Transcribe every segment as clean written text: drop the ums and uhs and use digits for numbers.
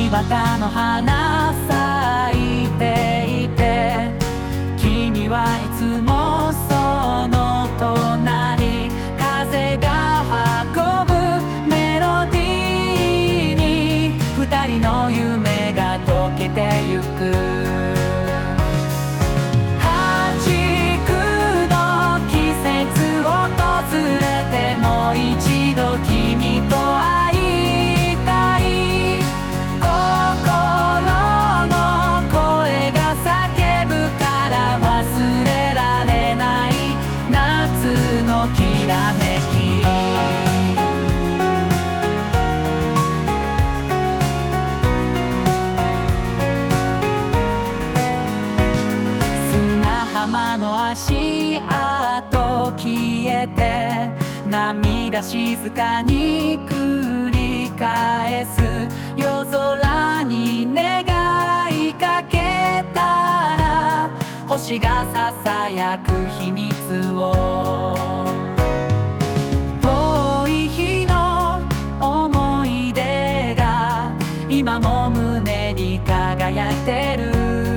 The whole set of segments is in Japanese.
畑の花咲いていて、君はいつもその隣、風が運ぶメロディーに二人の夢が溶けてゆく。89の季節訪れてもう一度君と会いたい。心の声が叫ぶから忘れられない夏のきらめき。砂浜の足跡消えて、涙静かに繰り返す。夜空に願いかけたら、星がささやく秘密を。遠い日の思い出が今も胸に輝いてる。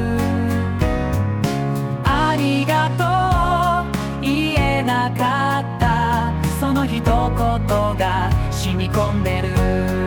ありがとう言えなかったその一言が染み込んでる。